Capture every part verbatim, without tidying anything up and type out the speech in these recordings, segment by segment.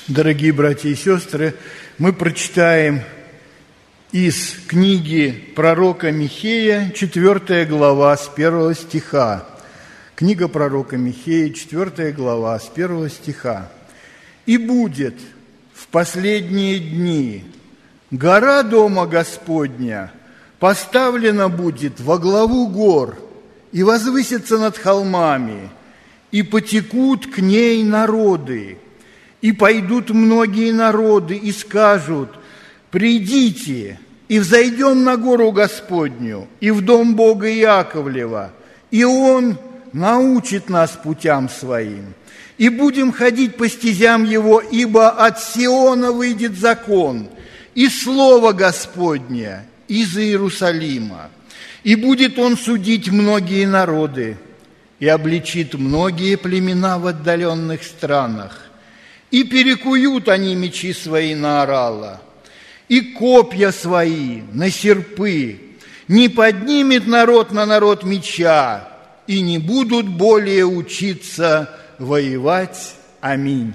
Дорогие братья и сестры, мы прочитаем из книги пророка Михея, четвёртая глава, с первого стиха. Книга пророка Михея, четвёртая глава, с первого стиха. «И будет в последние дни гора Дома Господня поставлена будет во главу гор и возвысится над холмами, и потекут к ней народы, и пойдут многие народы и скажут: придите и взойдем на гору Господню и в дом Бога Иаковлева, и Он научит нас путям Своим, и будем ходить по стезям Его, ибо от Сиона выйдет закон и слово Господне из Иерусалима, и будет Он судить многие народы, и обличит многие племена в отдаленных странах. И перекуют они мечи свои на орала, и копья свои на серпы. Не поднимет народ на народ меча, и не будут более учиться воевать. Аминь.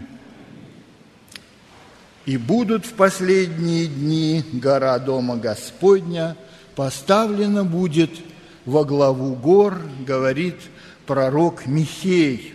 И будут в последние дни гора Дома Господня поставлена будет во главу гор, говорит пророк Михей.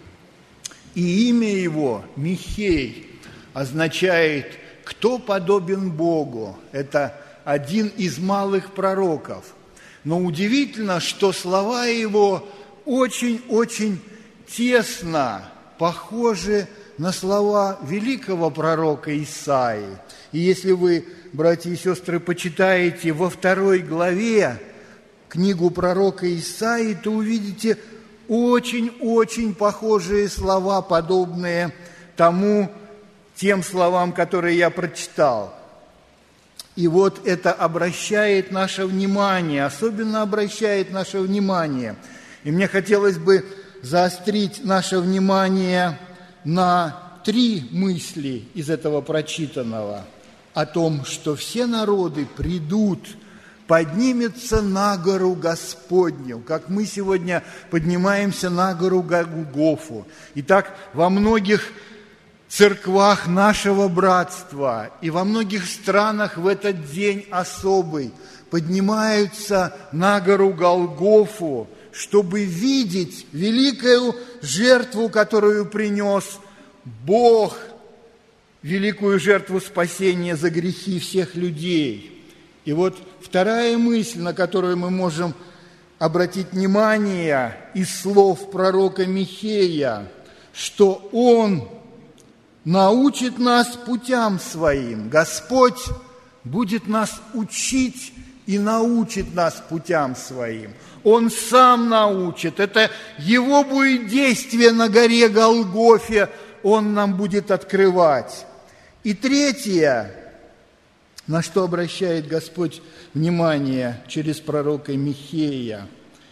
И имя его, Михей, означает «кто подобен Богу». Это один из малых пророков. Но удивительно, что слова его очень-очень тесно похожи на слова великого пророка Исаии. И если вы, братья и сестры, почитаете во второй главе книгу пророка Исаии, то увидите очень-очень похожие слова, подобные тому, тем словам, которые я прочитал. И вот это обращает наше внимание, особенно обращает наше внимание. И мне хотелось бы заострить наше внимание на три мысли из этого прочитанного. О том, что все народы придут, поднимется на гору Господню, как мы сегодня поднимаемся на гору Голгофу. Итак, во многих церквах нашего братства и во многих странах в этот день особый поднимаются на гору Голгофу, чтобы видеть великую жертву, которую принес Бог, великую жертву спасения за грехи всех людей. И вот вторая мысль, на которую мы можем обратить внимание из слов пророка Михея, что Он научит нас путям Своим. Господь будет нас учить и научит нас путям Своим. Он Сам научит. Это Его будет действие на горе Голгофе. Он нам будет открывать. И третье, на что обращает Господь внимание через пророка Михея: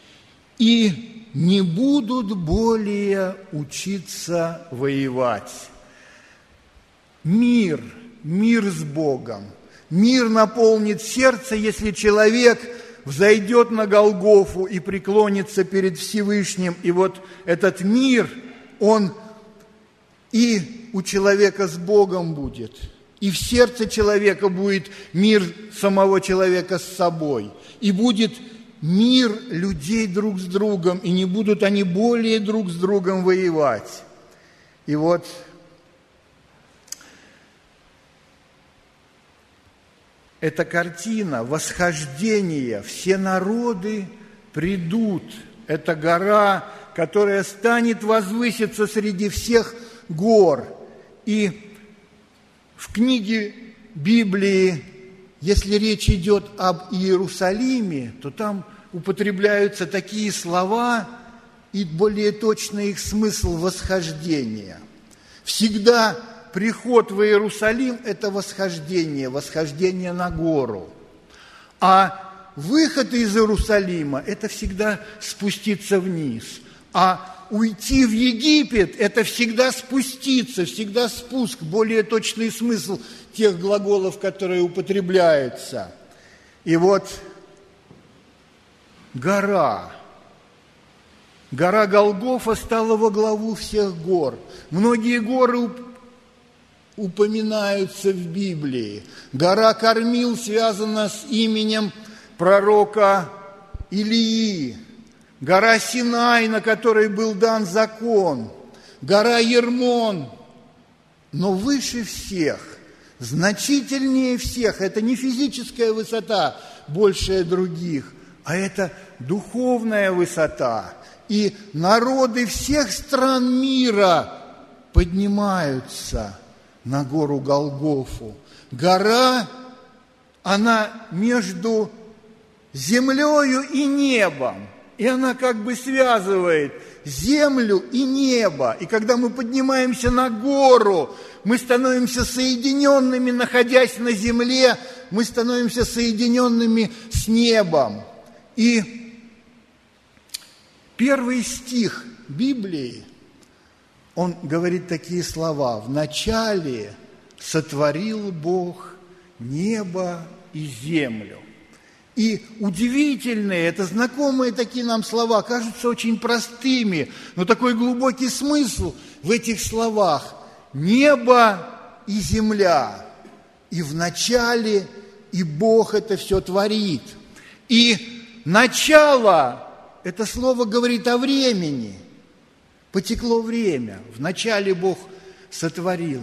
«И не будут более учиться воевать». Мир, мир с Богом, мир наполнит сердце, если человек взойдет на Голгофу и преклонится перед Всевышним. И вот этот мир, он и у человека с Богом будет, и в сердце человека будет мир самого человека с собой. И будет мир людей друг с другом, и не будут они более друг с другом воевать. И вот эта картина восхождения, все народы придут. Это гора, которая станет возвыситься среди всех гор. И в книге Библии, если речь идет об Иерусалиме, то там употребляются такие слова, и более точный их смысл — восхождения. Всегда приход в Иерусалим – это восхождение, восхождение на гору. А выход из Иерусалима – это всегда спуститься вниз. А уйти в Египет – это всегда спуститься, всегда спуск, более точный смысл тех глаголов, которые употребляются. И вот гора, гора Голгофа стала во главу всех гор. Многие горы упоминаются в Библии. Гора Кормил связана с именем пророка Илии. Гора Синай, на которой был дан закон. Гора Ермон. Но выше всех, значительнее всех, это не физическая высота, большая других, а это духовная высота. И народы всех стран мира поднимаются на гору Голгофу. Гора, она между землею и небом. И она как бы связывает землю и небо. И когда мы поднимаемся на гору, мы становимся соединенными, находясь на земле, мы становимся соединенными с небом. И первый стих Библии, он говорит такие слова: «Вначале сотворил Бог небо и землю». И удивительные, это знакомые такие нам слова, кажутся очень простыми, но такой глубокий смысл в этих словах. Небо и земля, и вначале, и Бог это все творит. И начало, это слово говорит о времени. Потекло время, вначале Бог сотворил.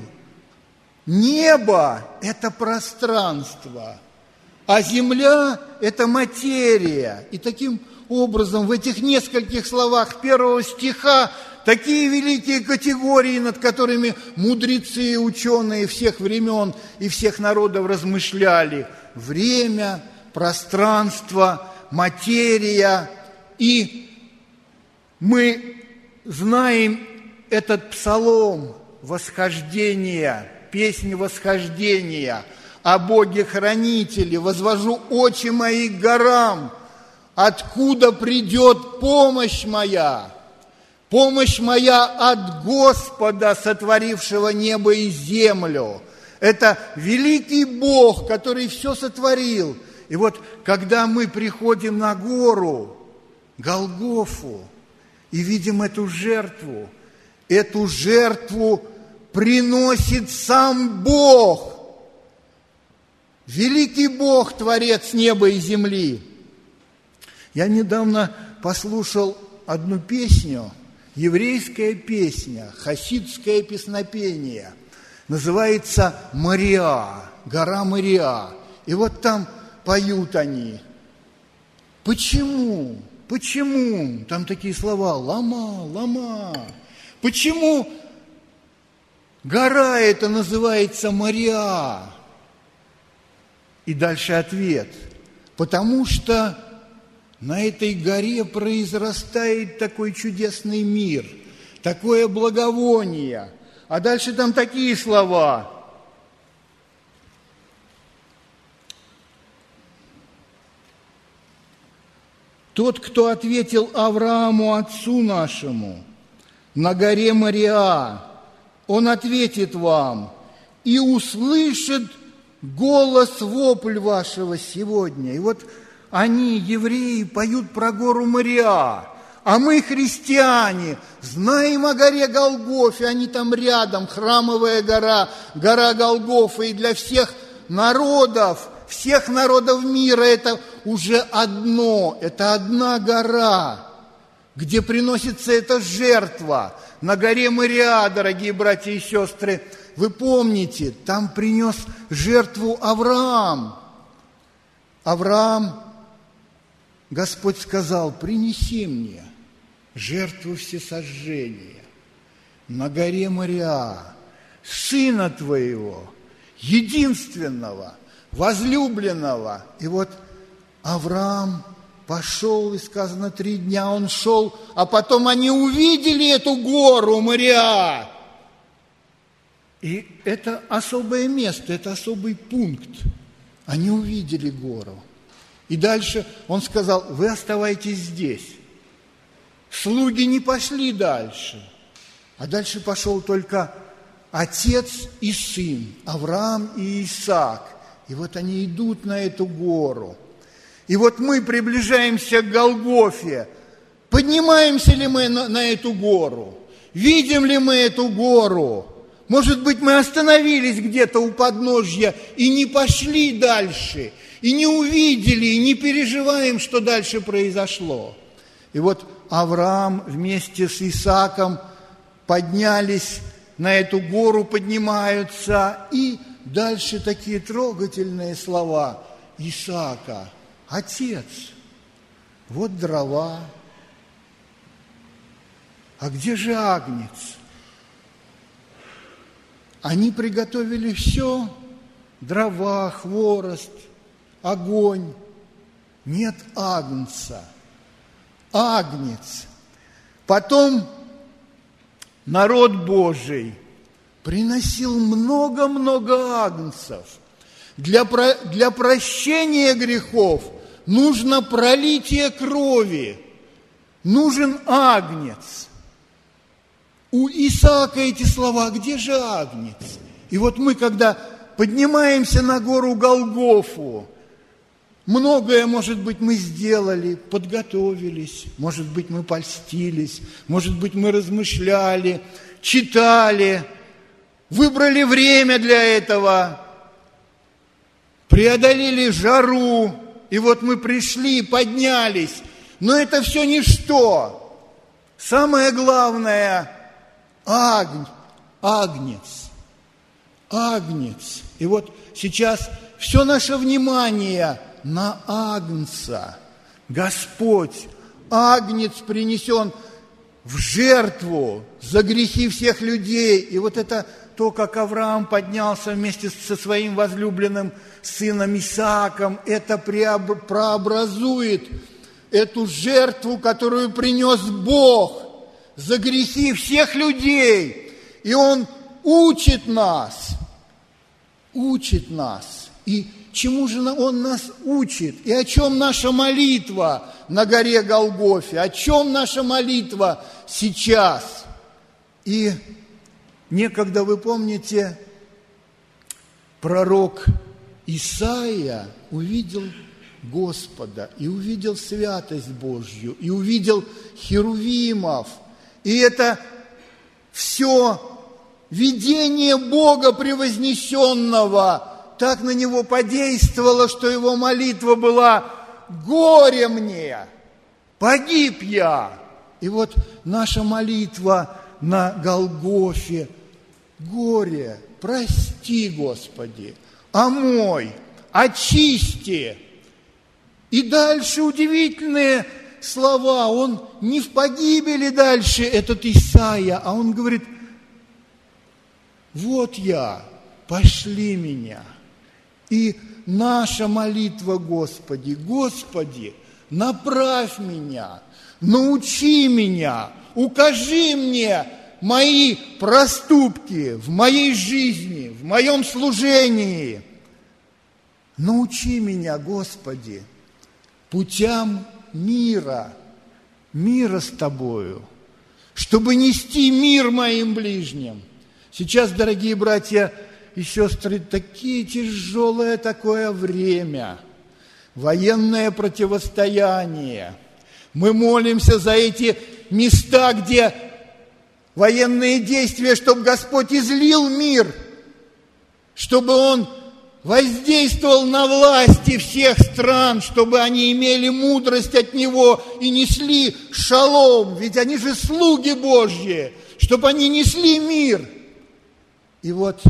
Небо – это пространство, а земля – это материя. И таким образом в этих нескольких словах первого стиха такие великие категории, над которыми мудрецы и ученые всех времен и всех народов размышляли. Время, пространство, материя. И мы знаем этот псалом восхождения, песнь восхождения о Боге-хранителе. «Возвожу очи мои к горам, откуда придет помощь моя? Помощь моя от Господа, сотворившего небо и землю». Это великий Бог, который все сотворил. И вот, когда мы приходим на гору Голгофу и видим эту жертву, эту жертву приносит сам Бог. Великий Бог, Творец неба и земли. Я недавно послушал одну песню, еврейская песня, хасидское песнопение. Называется «Мориа», гора Мориа. И вот там поют они. Почему? Почему? Там такие слова: «Лама, лама». Почему гора эта называется Мориа? И дальше ответ. Потому что на этой горе произрастает такой чудесный мир, такое благовоние. А дальше там такие слова. Тот, кто ответил Аврааму, отцу нашему, на горе Мориа, он ответит вам и услышит голос вопль вашего сегодня. И вот они, евреи, поют про гору Мориа, а мы, христиане, знаем о горе Голгофе, они там рядом, храмовая гора, гора Голгофа, и для всех народов, всех народов мира это уже одно, это одна гора, где приносится эта жертва. На горе Мориа, дорогие братья и сестры, вы помните, там принес жертву Авраам. Авраам, Господь сказал: принеси мне жертву всесожжения на горе Мориа, сына твоего, единственного, возлюбленного. И вот Авраам пошел, и сказано, три дня он шел, а потом они увидели эту гору Мориа. И это особое место, это особый пункт. Они увидели гору. И дальше он сказал: вы оставайтесь здесь. Слуги не пошли дальше. А дальше пошел только отец и сын, Авраам и Исаак. И вот они идут на эту гору. И вот мы приближаемся к Голгофе. Поднимаемся ли мы на, на эту гору? Видим ли мы эту гору? Может быть, мы остановились где-то у подножья и не пошли дальше, и не увидели, и не переживаем, что дальше произошло. И вот Авраам вместе с Исааком поднялись на эту гору, поднимаются, и дальше такие трогательные слова Исаака. Отец, вот дрова, а где же агнец? Они приготовили все, дрова, хворост, огонь. Нет агнца. Агнец. Потом народ Божий приносил много-много агнцев. Для, про, для прощения грехов нужно пролитие крови. Нужен агнец. У Исаака эти слова: где же агнец? И вот мы, когда поднимаемся на гору Голгофу, многое, может быть, мы сделали, подготовились, может быть, мы польстились, может быть, мы размышляли, читали, выбрали время для этого, преодолели жару, и вот мы пришли, поднялись. Но это все ничто. Самое главное – Агн, агнец, агнец. И вот сейчас все наше внимание на агнца. Господь, агнец принесен в жертву за грехи всех людей. И вот это то, как Авраам поднялся вместе со своим возлюбленным сыном Исааком, это прообразует эту жертву, которую принес Бог за грехи всех людей. И Он учит нас, учит нас. И чему же Он нас учит? И о чем наша молитва на горе Голгофе? О чем наша молитва сейчас? И некогда, вы помните, пророк Исаия увидел Господа, и увидел святость Божью, и увидел херувимов. И это все видение Бога превознесенного так на него подействовало, что его молитва была: «Горе мне, погиб я». И вот наша молитва на Голгофе: «Горе, прости, Господи, омой, очисти». И дальше удивительные слова. Он не в погибели дальше, этот Исаия, а он говорит: вот я, пошли меня. И наша молитва: Господи, Господи, направь меня, научи меня, укажи мне мои проступки в моей жизни, в моем служении. Научи меня, Господи, путям мира, мира с Тобою, чтобы нести мир моим ближним. Сейчас, дорогие братья и сестры, такие тяжелое такое время, военное противостояние. Мы молимся за эти места, где военные действия, чтобы Господь излил мир, чтобы Он воздействовал на власти всех стран, чтобы они имели мудрость от Него и несли шалом, ведь они же слуги Божьи, чтобы они несли мир. И вот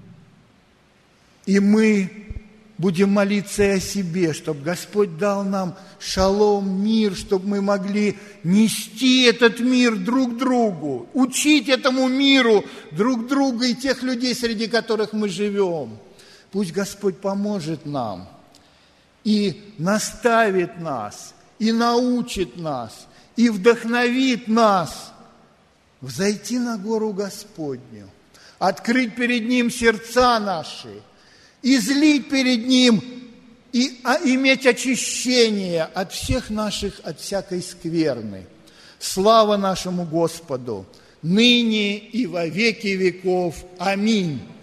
и мы будем молиться и о себе, чтобы Господь дал нам шалом, мир, чтобы мы могли нести этот мир друг другу, учить этому миру друг друга и тех людей, среди которых мы живем. Пусть Господь поможет нам и наставит нас, и научит нас, и вдохновит нас взойти на гору Господню, открыть перед Ним сердца наши, излить перед Ним и а, иметь очищение от всех наших, от всякой скверны. Слава нашему Господу, ныне и во веки веков. Аминь.